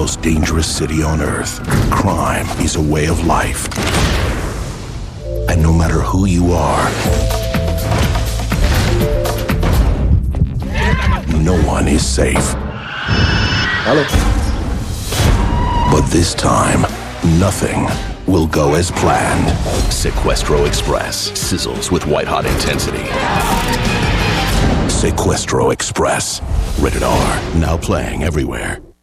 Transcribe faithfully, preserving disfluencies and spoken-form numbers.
most dangerous city on Earth, crime is a way of life. And no matter who you are, no one is safe. Hello. But this time, nothing will go as planned. Sequestro Express sizzles with white-hot intensity. Sequestro Express. Rated R. Now playing everywhere.